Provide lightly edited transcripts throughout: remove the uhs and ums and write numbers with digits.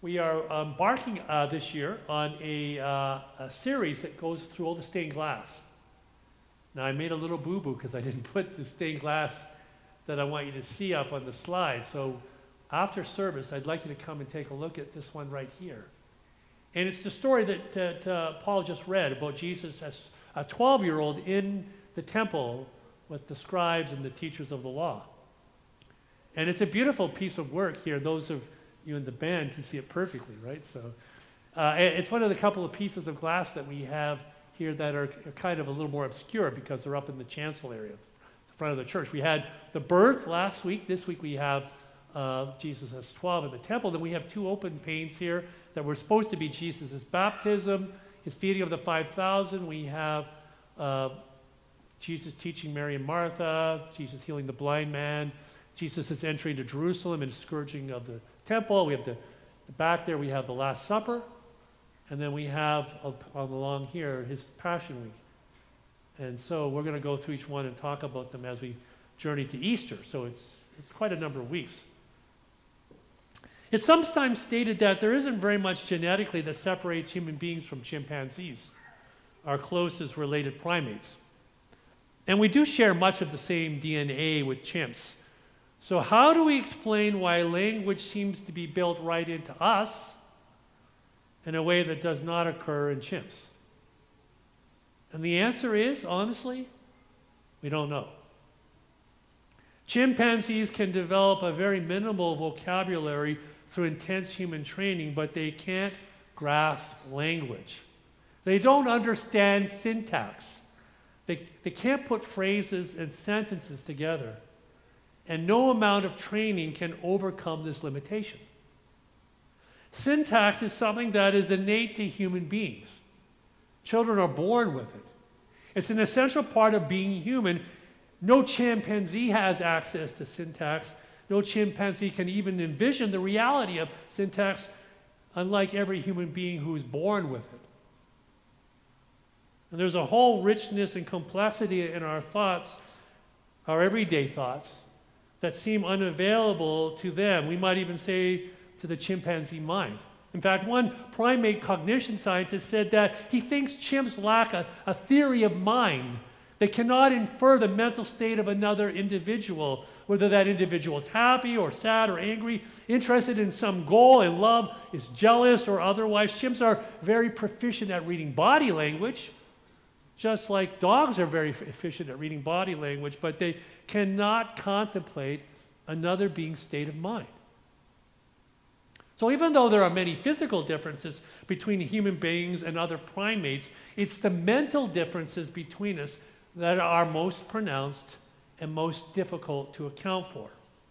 We are embarking this year on a series that goes through all the stained glass. Now, I made a little boo-boo because I didn't put the stained glass that I want you to see up on the slide. So after service, I'd like you to come and take a look at this one right here. And it's the story that Paul just read about Jesus as a 12-year-old in the temple with the scribes and the teachers of the law. And it's a beautiful piece of work here. Those of you in the band can see it perfectly, right? So it's one of the couple of pieces of glass that we have here that are kind of a little more obscure because they're up in the chancel area, the front of the church. We had the birth last week. This week we have Jesus as 12 in the temple. Then we have two open panes here that were supposed to be Jesus' baptism, his feeding of the 5,000. We have Jesus teaching Mary and Martha, Jesus healing the blind man, Jesus' entry into Jerusalem and scourging of the temple. We have the back there, we have the Last Supper. And then we have along here his Passion Week. And so we're going to go through each one and talk about them as we journey to Easter. So it's quite a number of weeks. It's sometimes stated that there isn't very much genetically that separates human beings from chimpanzees, our closest related primates. And we do share much of the same DNA with chimps. So how do we explain why language seems to be built right into us in a way that does not occur in chimps? And the answer is, honestly, we don't know. Chimpanzees can develop a very minimal vocabulary through intense human training, but they can't grasp language. They don't understand syntax. They can't put phrases and sentences together. And no amount of training can overcome this limitation. Syntax is something that is innate to human beings. Children are born with it. It's an essential part of being human. No chimpanzee has access to syntax. No chimpanzee can even envision the reality of syntax, unlike every human being who is born with it. And there's a whole richness and complexity in our thoughts, our everyday thoughts, that seem unavailable to them. We might even say to the chimpanzee mind. In fact, one primate cognition scientist said that he thinks chimps lack a theory of mind. They cannot infer the mental state of another individual, whether that individual is happy or sad or angry, interested in some goal, in love, is jealous or otherwise. Chimps are very proficient at reading body language, just like dogs are very efficient at reading body language, but they cannot contemplate another being's state of mind. So even though there are many physical differences between human beings and other primates, it's the mental differences between us that are most pronounced and most difficult to account for.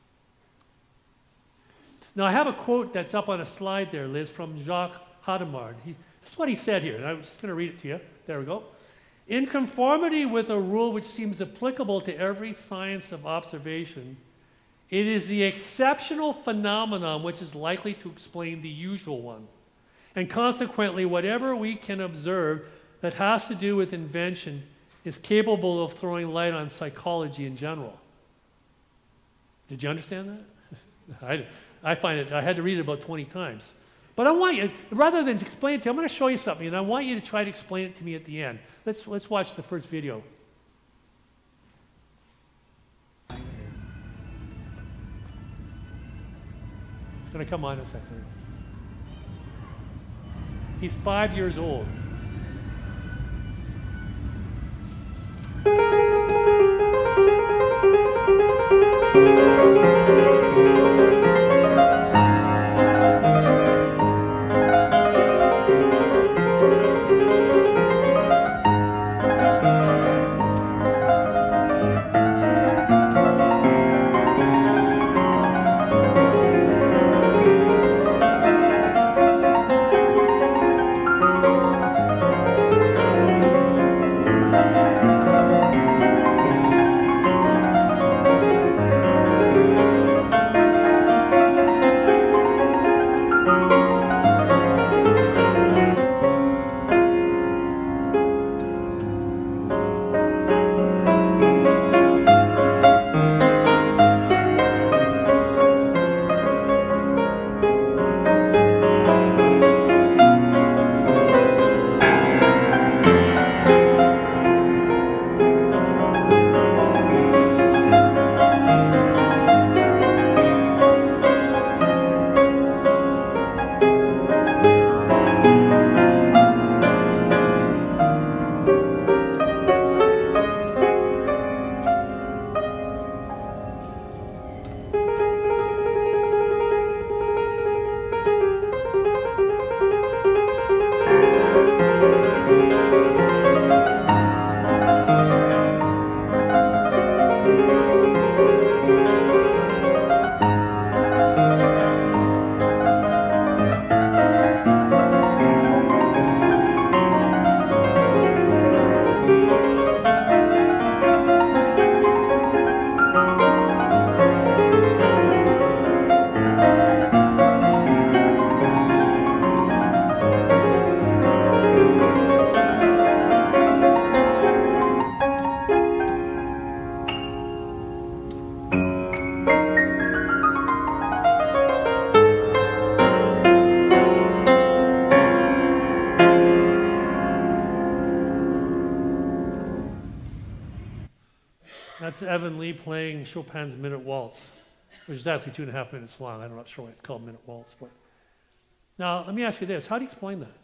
Now, I have a quote that's up on a slide there, Liz, from Jacques Hadamard. This is what he said here, and I'm just going to read it to you. There we go. In conformity with a rule which seems applicable to every science of observation, it is the exceptional phenomenon which is likely to explain the usual one. And consequently, whatever we can observe that has to do with invention is capable of throwing light on psychology in general. Did you understand that? I find it, I had to read it about 20 times. But I want you, rather than explain it to you, I'm going to show you something, and I want you to try to explain it to me at the end. Let's watch the first video. It's going to come on in a second. He's 5 years old. That's Evan Lee playing Chopin's Minute Waltz, which is actually 2.5 minutes long. I'm not sure why it's called Minute Waltz. But now, let me ask you this. How do you explain that?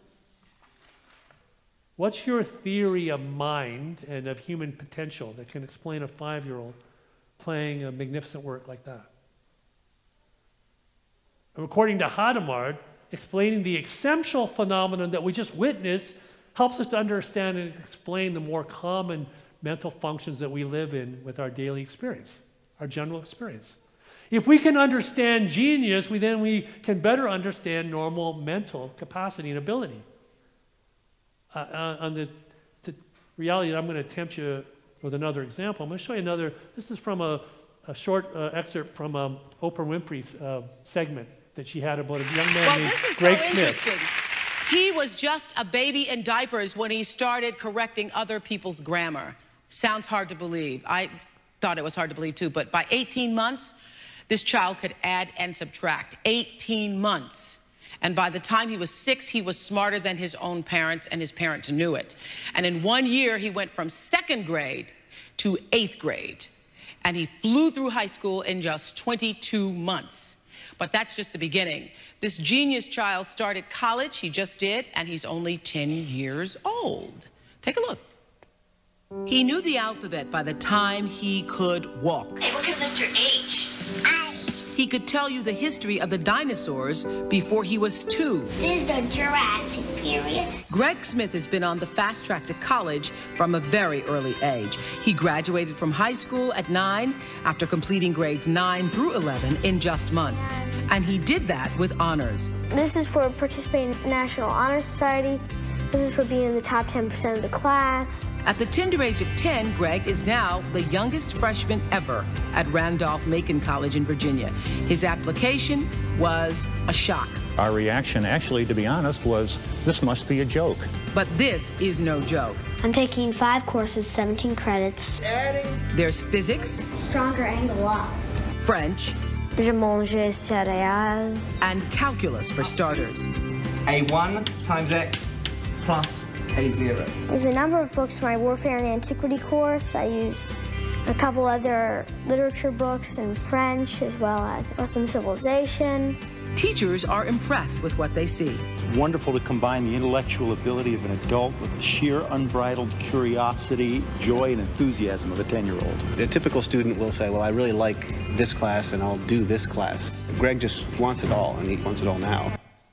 What's your theory of mind and of human potential that can explain a 5-year-old playing a magnificent work like that? And according to Hadamard, explaining the essential phenomenon that we just witnessed helps us to understand and explain the more common mental functions that we live in with our daily experience, our general experience. If we can understand genius, then we can better understand normal mental capacity and ability. On the reality, I'm going to tempt you with another example. I'm going to show you another. This is from a short excerpt from Oprah Winfrey's segment that she had about a young man named Greg Smith. He was just a baby in diapers when he started correcting other people's grammar. Sounds hard to believe. I thought it was hard to believe too, but by 18 months, this child could add and subtract. 18 months. And by the time he was 6, he was smarter than his own parents, and his parents knew it. And in 1 year, he went from 2nd grade to 8th grade. And he flew through high school in just 22 months. But that's just the beginning. This genius child started college, he just did, and he's only 10 years old. Take a look. He knew the alphabet by the time he could walk. Hey, what comes after H? He could tell you the history of the dinosaurs before he was 2. This is the Jurassic period. Greg Smith has been on the fast track to college from a very early age. He graduated from high school at 9 after completing grades 9 through 11 in just months. And he did that with honors. This is for participating in the National Honor Society. This is for being in the top 10% of the class. At the tender age of 10, Greg is now the youngest freshman ever at Randolph-Macon College in Virginia. His application was a shock. Our reaction, actually, to be honest, was, this must be a joke. But this is no joke. I'm taking 5 courses, 17 credits. There's physics, Stronger angle law. French, Je mange céréales. and calculus for starters. A1 times x plus A0. There's a number of books for my Warfare and Antiquity course. I used a couple other literature books in French, as well as Western Civilization. Teachers are impressed with what they see. Wonderful to combine the intellectual ability of an adult with the sheer unbridled curiosity, joy, and enthusiasm of a 10-year-old. A typical student will say, well, I really like this class and I'll do this class. Greg just wants it all, and he wants it all now.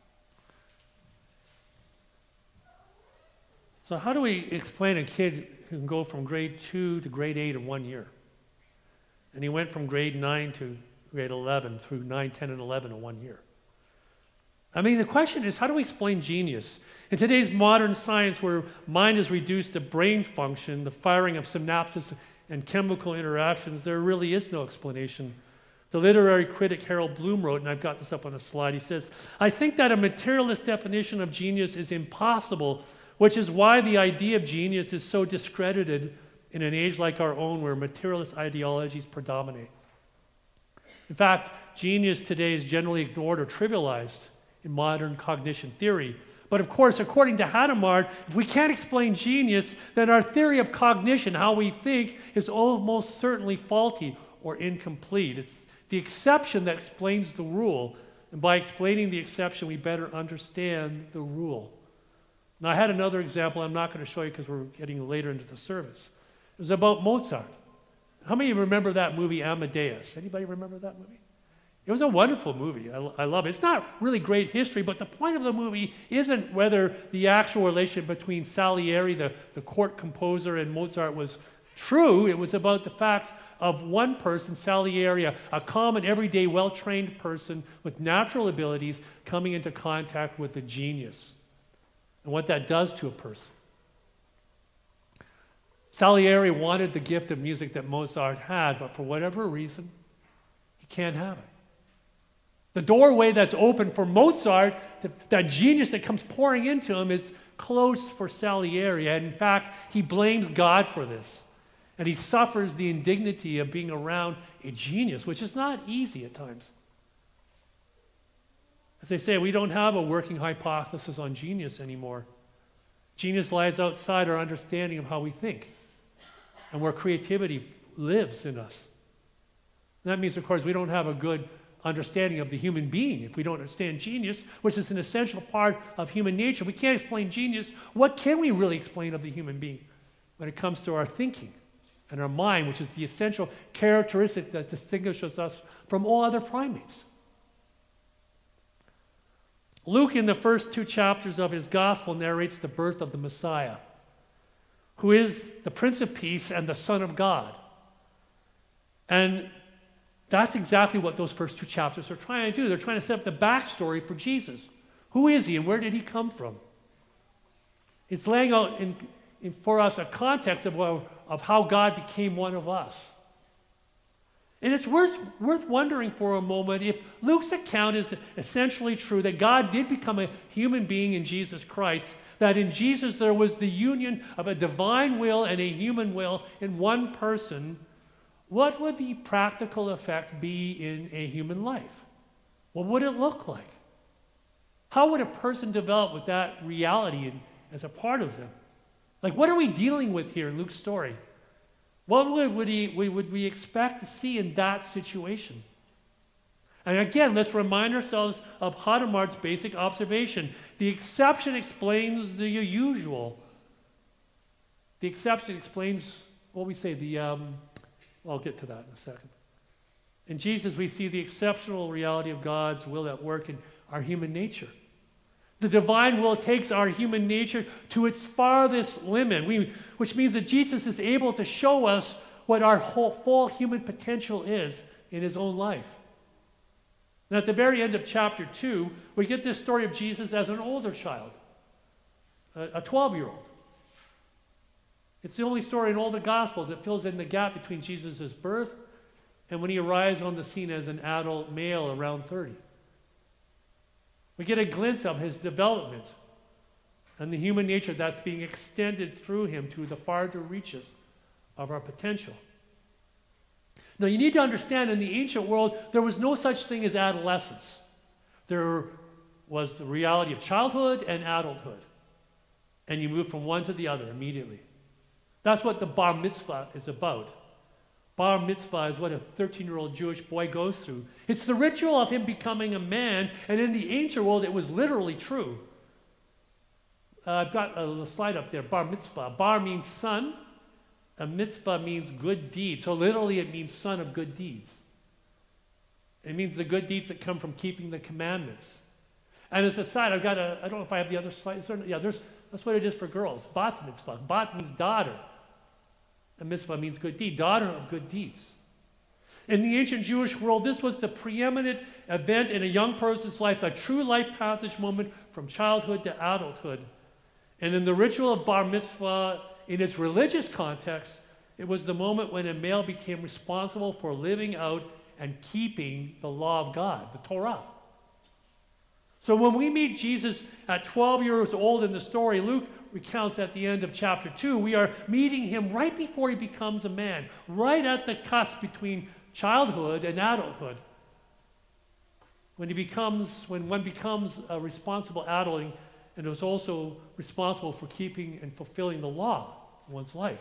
So how do we explain a kid who can go from grade 2 to grade 8 in 1 year? And he went from grade 9 to grade 11 through 9, 10, and 11 in 1 year. I mean, the question is, how do we explain genius? In today's modern science, where mind is reduced to brain function, the firing of synapses and chemical interactions, there really is no explanation. The literary critic Harold Bloom wrote, and I've got this up on a slide, he says, I think that a materialist definition of genius is impossible, which is why the idea of genius is so discredited in an age like our own where materialist ideologies predominate. In fact, genius today is generally ignored or trivialized in modern cognition theory. But of course, according to Hadamard, if we can't explain genius, then our theory of cognition, how we think, is almost certainly faulty or incomplete. It's the exception that explains the rule. And by explaining the exception, we better understand the rule. Now, I had another example I'm not going to show you because we're getting later into the service. It was about Mozart. How many of you remember that movie, Amadeus? Anybody remember that movie? It was a wonderful movie. I love it. It's not really great history, but the point of the movie isn't whether the actual relationship between Salieri, the court composer, and Mozart was true. It was about the fact of one person, Salieri, a common, everyday, well-trained person with natural abilities coming into contact with the genius and what that does to a person. Salieri wanted the gift of music that Mozart had, but for whatever reason, he can't have it. The doorway that's open for Mozart, that genius that comes pouring into him, is closed for Salieri. And in fact, he blames God for this. And he suffers the indignity of being around a genius, which is not easy at times. As they say, we don't have a working hypothesis on genius anymore. Genius lies outside our understanding of how we think and where creativity lives in us. And that means, of course, we don't have a good understanding of the human being. If we don't understand genius, which is an essential part of human nature, we can't explain genius. What can we really explain of the human being when it comes to our thinking and our mind, which is the essential characteristic that distinguishes us from all other primates? Luke, in the first 2 chapters of his gospel, narrates the birth of the Messiah, who is the Prince of Peace and the Son of God. And that's exactly what those first 2 chapters are trying to do. They're trying to set up the backstory for Jesus. Who is he and where did he come from? It's laying out for us a context of how God became one of us. And it's worth wondering for a moment if Luke's account is essentially true, that God did become a human being in Jesus Christ, that in Jesus there was the union of a divine will and a human will in one person. What would the practical effect be in a human life? What would it look like? How would a person develop with that reality as a part of them? Like, what are we dealing with here in Luke's story? What would we expect to see in that situation? And again, let's remind ourselves of Hadamard's basic observation. The exception explains the usual. The exception explains what we say, I'll get to that in a second. In Jesus, we see the exceptional reality of God's will at work in our human nature. The divine will takes our human nature to its farthest limit, which means that Jesus is able to show us what our full human potential is in his own life. And at the very end of chapter 2, we get this story of Jesus as an older child, a 12-year-old. It's the only story in all the Gospels that fills in the gap between Jesus' birth and when he arrives on the scene as an adult male around 30. We get a glimpse of his development and the human nature that's being extended through him to the farther reaches of our potential. Now, you need to understand, in the ancient world, there was no such thing as adolescence. There was the reality of childhood and adulthood. And you move from one to the other immediately. That's what the bar mitzvah is about. Bar mitzvah is what a 13-year-old Jewish boy goes through. It's the ritual of him becoming a man, and in the ancient world, it was literally true. I've got a slide up there, bar mitzvah. Bar means son. A mitzvah means good deed. So literally, it means son of good deeds. It means the good deeds that come from keeping the commandments. And as a side, I don't know if I have the other slide. Yeah, that's what it is for girls. Bat mitzvah. Bat means daughter. A mitzvah means good deed, daughter of good deeds. In the ancient Jewish world, this was the preeminent event in a young person's life, a true life passage moment from childhood to adulthood. And in the ritual of bar mitzvah, in its religious context, it was the moment when a male became responsible for living out and keeping the law of God, the Torah. So when we meet Jesus at 12 years old in the story Luke recounts at the end of chapter 2, we are meeting him right before he becomes a man, right at the cusp between childhood and adulthood. When one becomes a responsible adult and is also responsible for keeping and fulfilling the law in one's life.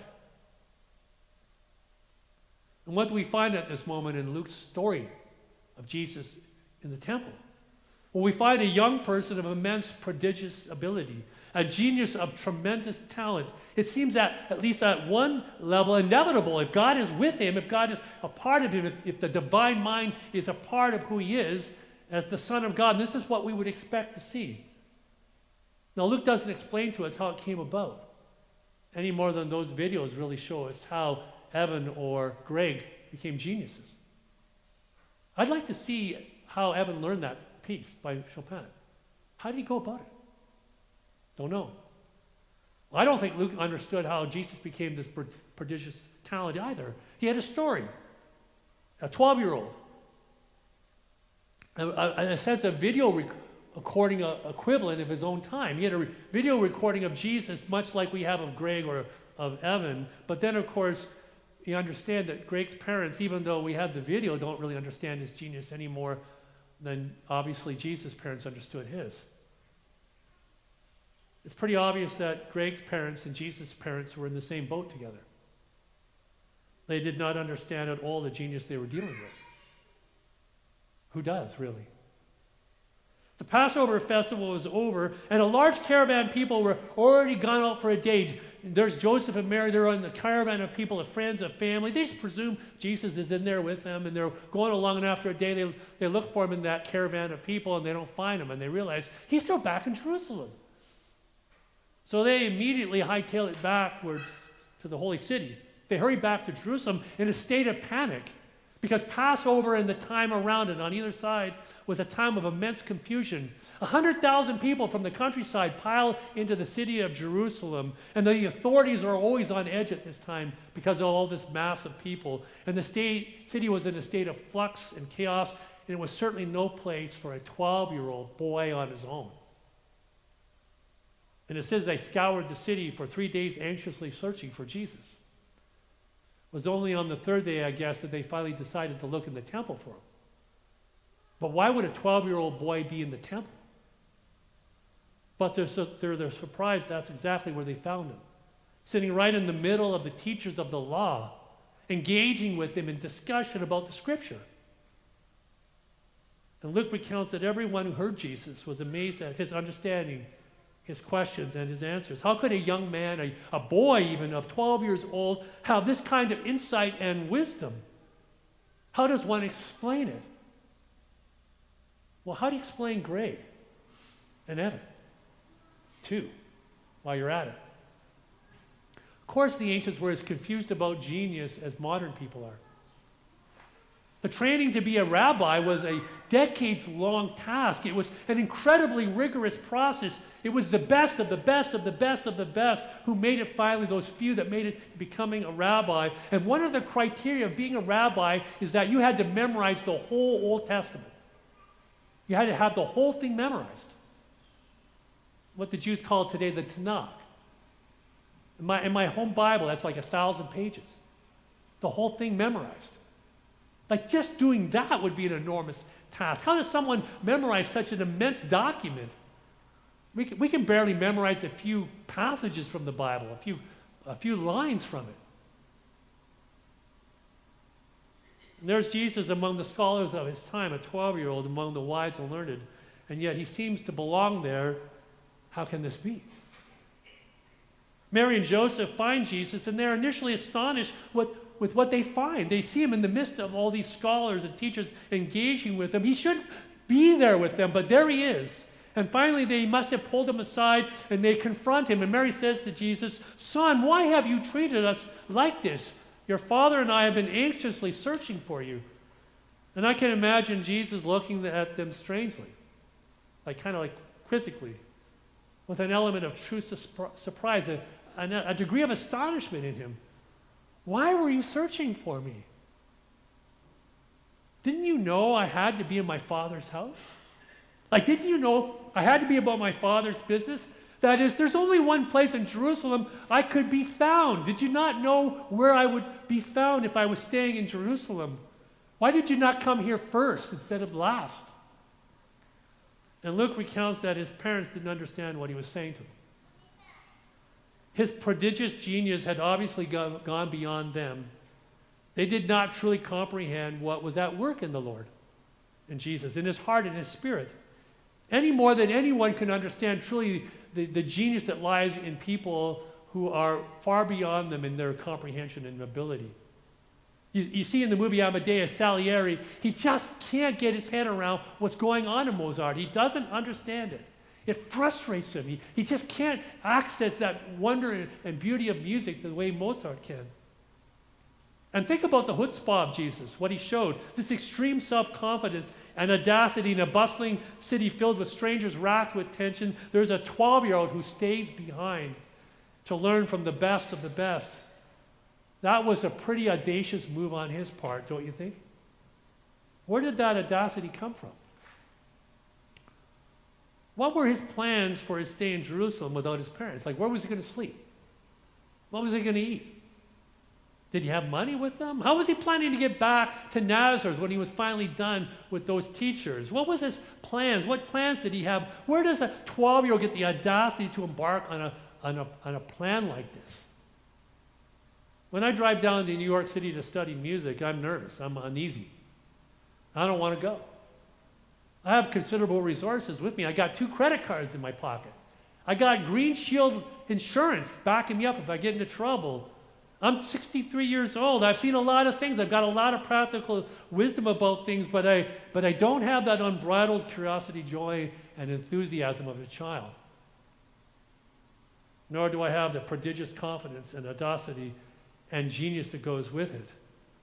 And what do we find at this moment in Luke's story of Jesus in the temple? Well, we find a young person of immense prodigious ability, a genius of tremendous talent. It seems that, at least at one level, inevitable. If God is with him, if God is a part of him, if the divine mind is a part of who he is as the Son of God, this is what we would expect to see. Now, Luke doesn't explain to us how it came about, any more than those videos really show us how Evan or Greg became geniuses. I'd like to see how Evan learned that piece by Chopin. How did he go about it? Don't know. Well, I don't think Luke understood how Jesus became this prodigious talent either. He had a story. A 12-year-old. In a sense, a video recording equivalent of his own time. He had a video recording of Jesus, much like we have of Greg or of Evan. But then, of course, you understand that Greg's parents, even though we have the video, don't really understand his genius anymore than obviously Jesus' parents understood his. It's pretty obvious that Greg's parents and Jesus' parents were in the same boat together. They did not understand at all the genius they were dealing with. Who does, really? The Passover festival was over, and a large caravan of people were already gone out for a day. There's Joseph and Mary. They're on the caravan of people, of friends, of family. They just presume Jesus is in there with them, and they're going along, and after a day, they look for him in that caravan of people, and they don't find him, and they realize he's still back in Jerusalem. So they immediately hightail it backwards to the holy city. They hurry back to Jerusalem in a state of panic, because Passover and the time around it on either side was a time of immense confusion. 100,000 people from the countryside pile into the city of Jerusalem, and the authorities are always on edge at this time because of all this mass of people. And the city was in a state of flux and chaos, and it was certainly no place for a 12-year-old boy on his own. And it says they scoured the city for 3 days anxiously searching for Jesus. It was only on the third day, I guess, that they finally decided to look in the temple for him. But why would a 12-year-old boy be in the temple? But they're surprised that's exactly where they found him, sitting right in the middle of the teachers of the law, engaging with them in discussion about the scripture. And Luke recounts that everyone who heard Jesus was amazed at his understanding, his questions, and his answers. How could a young man, a boy even of 12 years old, have this kind of insight and wisdom? How does one explain it? Well, how do you explain Greg and Evan, too, while you're at it? Of course, the ancients were as confused about genius as modern people are. The training to be a rabbi was a decades-long task. It was an incredibly rigorous process. It was the best of the best of the best of the best who made it finally, those few that made it becoming a rabbi. And one of the criteria of being a rabbi is that you had to memorize the whole Old Testament. You had to have the whole thing memorized. What the Jews call today the Tanakh. In my home Bible, that's like 1,000 pages. The whole thing memorized. Like, just doing that would be an enormous task. How does someone memorize such an immense document? We can barely memorize a few passages from the Bible, a few lines from it. And there's Jesus among the scholars of his time, a 12-year-old among the wise and learned, and yet he seems to belong there. How can this be? Mary and Joseph find Jesus, and they're initially astonished with what they find. They see him in the midst of all these scholars and teachers engaging with him. He shouldn't be there with them, but there he is. And finally, they must have pulled him aside, and they confront him. And Mary says to Jesus, "Son, why have you treated us like this? Your father and I have been anxiously searching for you." And I can imagine Jesus looking at them strangely, kind of quizzically, with an element of true surprise, a degree of astonishment in him. "Why were you searching for me? Didn't you know I had to be in my Father's house? Didn't you know I had to be about my Father's business? That is, there's only one place in Jerusalem I could be found. Did you not know where I would be found if I was staying in Jerusalem? Why did you not come here first instead of last?" And Luke recounts that his parents didn't understand what he was saying to them. His prodigious genius had obviously gone beyond them. They did not truly comprehend what was at work in the Lord, in Jesus, in his heart and his spirit, any more than anyone can understand truly the genius that lies in people who are far beyond them in their comprehension and ability. You see in the movie Amadeus, Salieri, he just can't get his head around what's going on in Mozart. He doesn't understand it. It frustrates him. He just can't access that wonder and beauty of music the way Mozart can. And think about the chutzpah of Jesus, what he showed, this extreme self-confidence and audacity in a bustling city filled with strangers racked with tension. There's a 12-year-old who stays behind to learn from the best of the best. That was a pretty audacious move on his part, don't you think? Where did that audacity come from? What were his plans for his stay in Jerusalem without his parents? Where was he going to sleep? What was he going to eat? Did he have money with them? How was he planning to get back to Nazareth when he was finally done with those teachers? What was his plans? What plans did he have? Where does a 12-year-old get the audacity to embark on a plan like this? When I drive down to New York City to study music, I'm nervous. I'm uneasy. I don't want to go. I have considerable resources with me. I got 2 credit cards in my pocket. I got Green Shield insurance backing me up if I get into trouble. I'm 63 years old. I've seen a lot of things. I've got a lot of practical wisdom about things, but I don't have that unbridled curiosity, joy, and enthusiasm of a child. Nor do I have the prodigious confidence and audacity and genius that goes with it.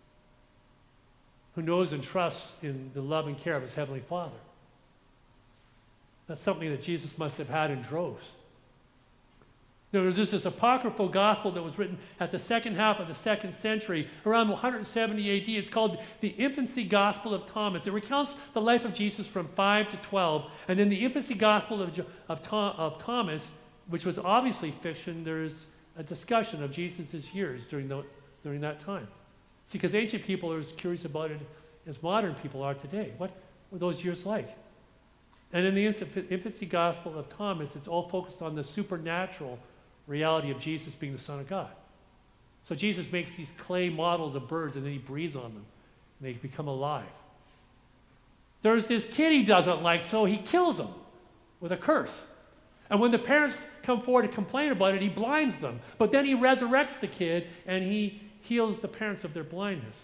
Who knows and trusts in the love and care of his Heavenly Father. That's something that Jesus must have had in droves. There was just this apocryphal gospel that was written at the second half of the 2nd century, around 170 AD. It's called the Infancy Gospel of Thomas. It recounts the life of Jesus from 5 to 12. And in the Infancy Gospel of Thomas, which was obviously fiction, there's a discussion of Jesus' years during that time. See, because ancient people are as curious about it as modern people are today. What were those years like? And in the Infancy Gospel of Thomas, it's all focused on the supernatural reality of Jesus being the Son of God. So Jesus makes these clay models of birds and then he breathes on them and they become alive. There's this kid he doesn't like, so he kills them with a curse. And when the parents come forward to complain about it, he blinds them. But then he resurrects the kid and he heals the parents of their blindness.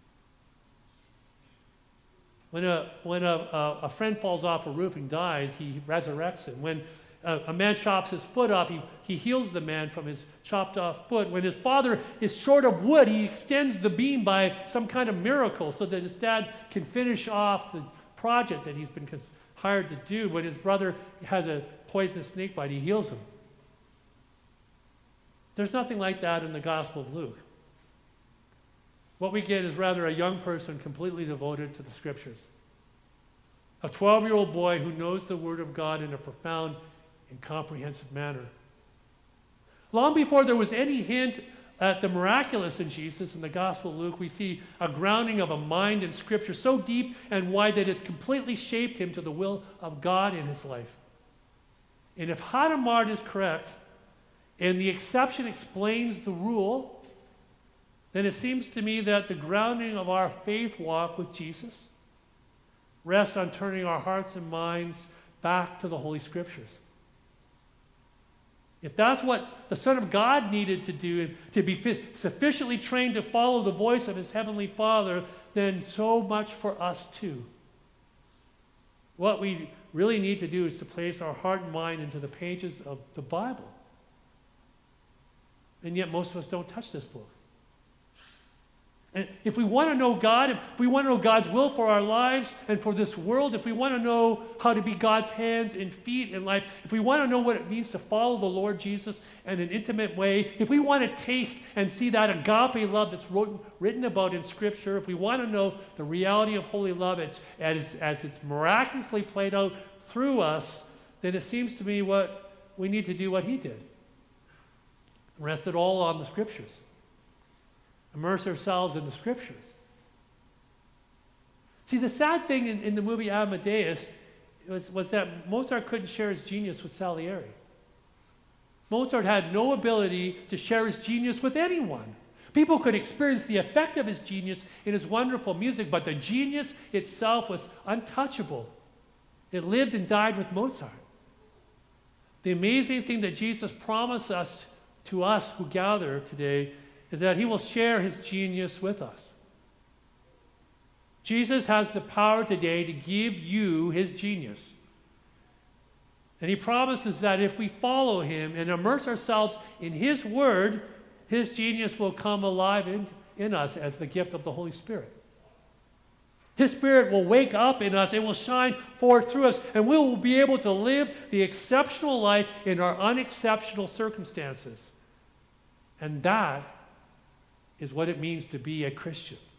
When a friend falls off a roof and dies, he resurrects him. When a man chops his foot off, he heals the man from his chopped off foot. When his father is short of wood, he extends the beam by some kind of miracle so that his dad can finish off the project that he's been hired to do. When his brother has a poisonous snake bite, he heals him. There's nothing like that in the Gospel of Luke. What we get is rather a young person completely devoted to the Scriptures. A 12-year-old boy who knows the Word of God in a profound and comprehensive manner. Long before there was any hint at the miraculous in Jesus in the Gospel of Luke, we see a grounding of a mind in Scripture so deep and wide that it's completely shaped him to the will of God in his life. And if Hadamard is correct, and the exception explains the rule, then it seems to me that the grounding of our faith walk with Jesus rests on turning our hearts and minds back to the Holy Scriptures. If that's what the Son of God needed to do, to be sufficiently trained to follow the voice of his Heavenly Father, then so much for us too. What we really need to do is to place our heart and mind into the pages of the Bible. And yet most of us don't touch this book. And if we want to know God, if we want to know God's will for our lives and for this world, if we want to know how to be God's hands and feet in life, if we want to know what it means to follow the Lord Jesus in an intimate way, if we want to taste and see that agape love that's written about in Scripture, if we want to know the reality of holy love as it's miraculously played out through us, then it seems to me what we need to do what he did. Rest it all on the Scriptures. Immerse ourselves in the Scriptures. See, the sad thing in the movie Amadeus was that Mozart couldn't share his genius with Salieri. Mozart had no ability to share his genius with anyone. People could experience the effect of his genius in his wonderful music, but the genius itself was untouchable. It lived and died with Mozart. The amazing thing that Jesus promised to us who gather today is that he will share his genius with us. Jesus has the power today to give you his genius. And he promises that if we follow him and immerse ourselves in his word, his genius will come alive in us as the gift of the Holy Spirit. His Spirit will wake up in us and will shine forth through us, and we will be able to live the exceptional life in our unexceptional circumstances. And that is what it means to be a Christian.